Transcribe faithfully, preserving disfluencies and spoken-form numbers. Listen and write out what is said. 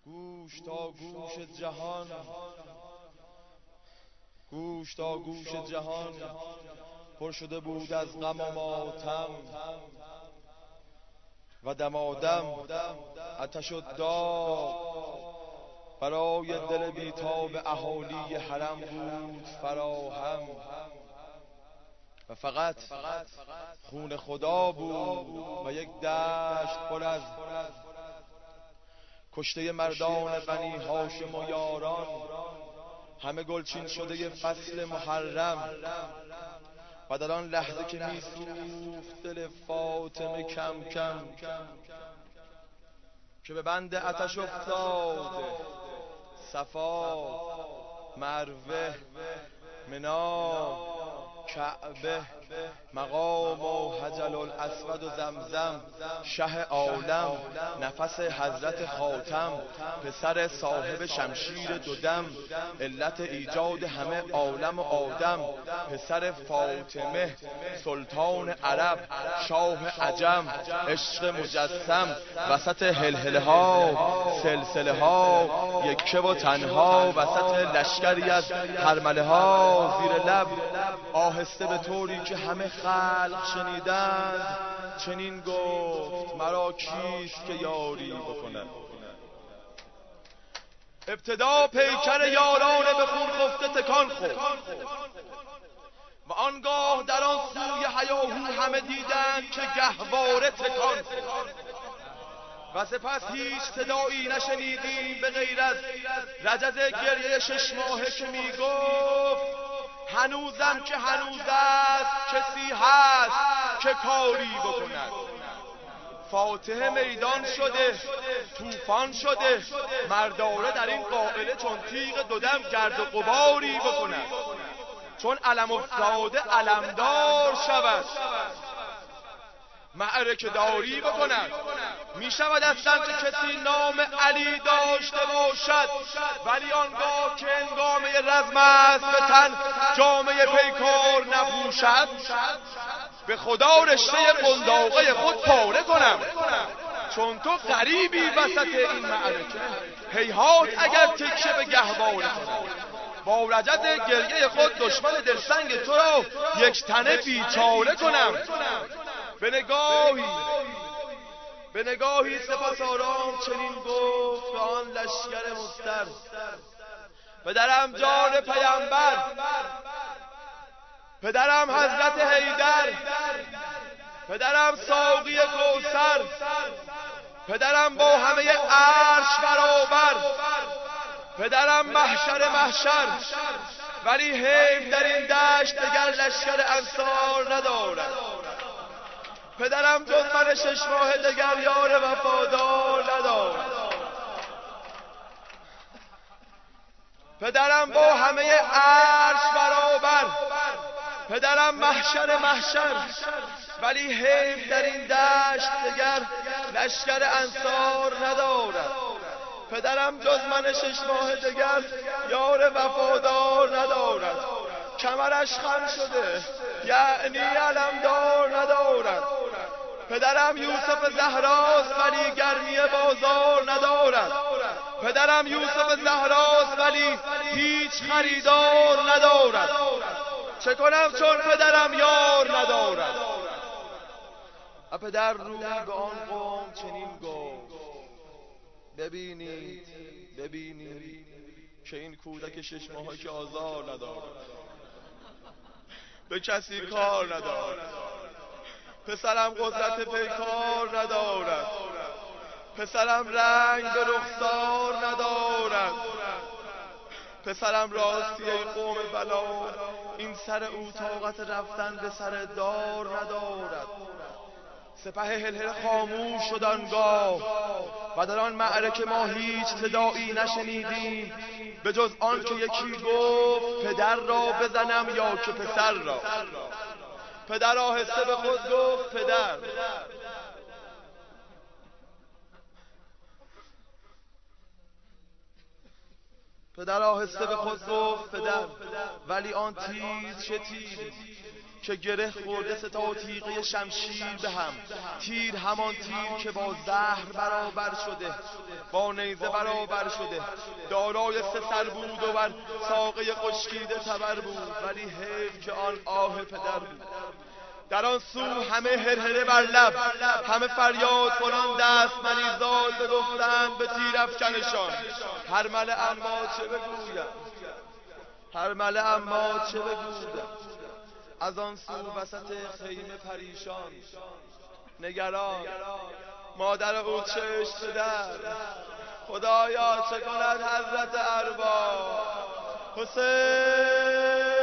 گوش تا گوش جهان، گوش تا گوش جهان پر شده بود از غم و ماتم و دمادم آتش و داغ برای دل بیتاب اهالی حرم بود فراهم و فقط خون خدا بود و یک دشت پر از کشته مردان بنی هاشم و یاران، همه گلچین شده فصل محرم. و در آن لحظه که میسوخت دل فاطمه کم کم، که به بند آتش افتاده صفا، مروه، منا، کعبه، مقام و حجر الاسود و زمزم، شه عالم، نفس حضرت خاتم، پسر صاحب شمشیر دودم، علت ایجاد همه عالم و آدم، پسر فاطمه سلطان عرب، شاه عجم، عشق مجسم، وسط هلهله ها، سلسله ها، یکه و تنها، وسط لشکری از هرمله ها، زیر لب آهسته به طوری که همه خلق شنیدند چنین گفت: مرا کیست که یاری بکند؟ ابتدا پیکر یاران به خون خفته تکان خورد و آنگاه در آن سوی هیاهو همه دیدند که گهواره تکان خورد و سپس هیچ صدایی نشنیدیم به غیر از رجز گریه شش ماهه که می گفت: هنوزم که هنوز است کسی هست که کاری بکند. فاتح میدان شده، طوفان شده، مرداره در این قائله چون تیغ دودم گرد و غباری بکند، چون علم افتاده علمدار شود، معرکه داری بکند. می شود اصلا که کسی نام علی داشته باشد، ولی آنگاه که هنگامه رزم است به تن جامعه پیکار نپوشد، به خدا رشته قنداقه خود پاره کنم، چون تو غریبی وسط این معرکه. هیهات اگر تکیه به گهواره کنم، با رجز گریه خود دشمن دلسنگ تو را یک تنه بیچاره کنم. به نگاهی به نگاهی سپس آرام چنین گفت به آن لشکر مضطر: پدرم جان پیامبر، پدرم حضرت حیدر، پدرم ساقی کوثر، پدرم با همه عرش برابر، پدرم محشر محشر، ولی حیف در این دشت دگر لشکر انصار ندارد. پدرم جز من شش ماه دگر یار وفادار ندارد. پدرم با همه عرش برابر، پدرم محشر محشر، ولی حیف در این دشت دگر لشکر انصار ندارد. پدرم جز من شش ماه دگر یار وفادار ندارد. کمرش خم شده یعنی علمدار ندارد. پدرم یوسف زهراست ولی گرمی بازار ندارد. پدرم یوسف زهراست ولی هیچ خریدار ندارد. چه کنم چون پدرم یار ندارد؟ و پدر روی به آن قوم چنین گفت: ببینید ببینید که این کودک شش ماهه که آزار ندارد، به کسی کار ندارد. پسرم قدرت پیکار ندارد. پسرم رنگ به رخسار ندارد. پسرم راستی ای قوم بلا، این سر او طاقت رفتن به سر دار ندارد. سپه هلهله خاموش شد آنگاه و در آن معرکه ما هیچ صدایی نشنیدیم به جز آن که یکی گفت: پدر را بزنم یا که پسر را؟ پدر آهسته به خود گفت: پدر. پدر آهسته به خود گفت پدر، ولی آن تیر چه تیری که گره خورده سه تا تیغه شمشیر به هم. تیر همان تیر که با زهر برابر شده، با نیزه برابر شده، دارای سه سر بود و بر ساقه خشکیده تبر بود، ولی حیف که آن آه پدر بود. در آن سو همه هرهره بر لب، همه فریاد کنان دست مریزاد بگفتند به تیر افکنشان. هر مله اما چه بگویم، هر مله اما چه بگویم. از آن سو وسط خیمه پریشان نگران، مادر او چشم در، خدایا چه کند حضرت ارباب. حسین